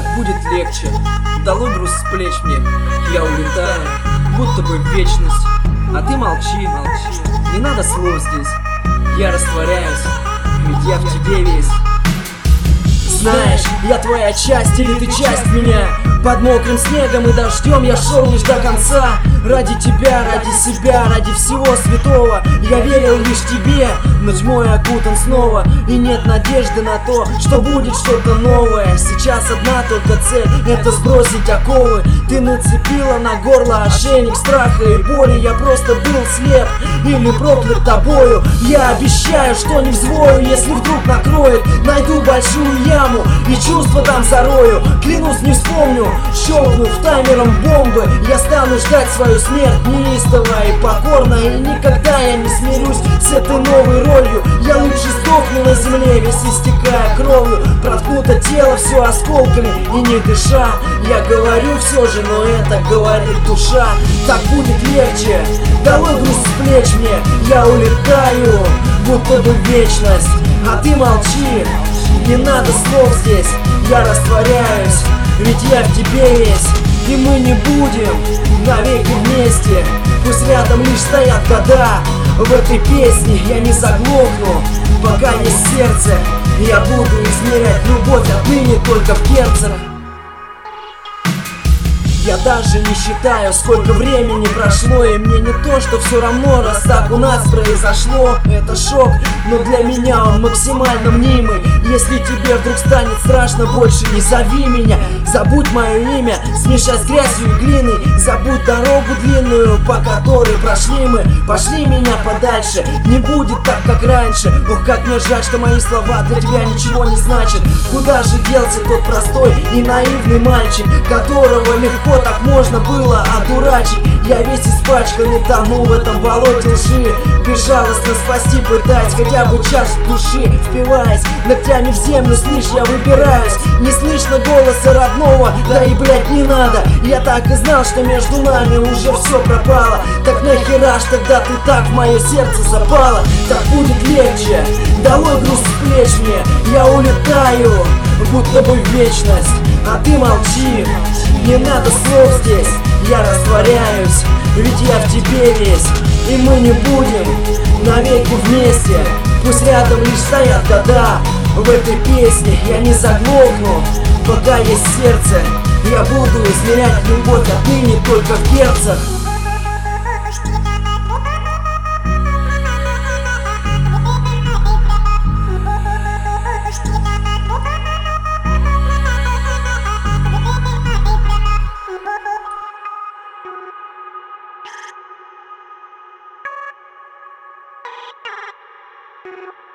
будет легче. Долой груз с плеч мне, я улетаю, будто бы в вечность. А ты молчи, молчи, не надо слов здесь. Я растворяюсь, ведь я в тебе весь. Знаешь, я твоя часть или ты часть меня. Под мокрым снегом и дождем я шел лишь до конца. Ради тебя, ради себя, ради всего святого. Я верил лишь тебе, но тьмой окутан снова. И нет надежды на то, что будет что-то новое. Сейчас одна только цель, это сбросить оковы. Ты нацепила на горло ошейник страха и боли. Я просто был слеп или проклят тобою. Я обещаю, что не взвою, если вдруг накроет. Найду большую яму и чувства там зарою. Клянусь, не вспомню, щелкнув таймером бомбы. Я стану ждать свою смерть неистово и покорно. И никогда я не смирюсь с этой новой ролью. Я лучше сдохну на земле, весь истекая кровью. Проткнуто тело все осколками и не дыша. Я говорю все же, но это говорит душа. Так будет легче, долой груз с плеч мне. Я улетаю, будто бы в вечность. А ты молчи, не надо слов здесь. Я растворяюсь, ведь я в тебе весь. И мы не будем навеки вместе. Пусть рядом лишь стоят года. В этой песне я не заглохну, пока есть сердце. Я буду измерять любовь отныне только в герцах. Я даже не считаю, сколько времени прошло. И мне не то, что все равно, раз так у нас произошло. Это шок, но для меня он максимально мнимый. Если тебе вдруг станет страшно, больше не зови меня. Забудь мое имя, смешай с грязью и глиной. Забудь дорогу длинную, по которой прошли мы. Пошли меня подальше, не будет так, как раньше. Ох, как мне жаль, что мои слова для тебя ничего не значат. Куда же делся тот простой и наивный мальчик, которого легко так можно было одурачить? Я весь испачканный, тону в этом болоте лжи. Безжалостно спасти пытаясь хотя бы час души. Впиваясь ногтями в землю, слышь, я выбираюсь. Не слышно голоса родного, да и блять не надо. Я так и знал, что между нами уже все пропало. Так нахера ж тогда ты так в мое сердце запала? Так будет легче, долой груз с плеч мне. Я улетаю, будто бы в вечность. А ты молчи, не надо слов здесь. Я растворяюсь, ведь я в тебе весь. И мы не будем навеки вместе. Пусть рядом лишь стоят года. В этой песне я не заглохну, пока есть сердце. Я буду измерять любовь отныне только в герцах. You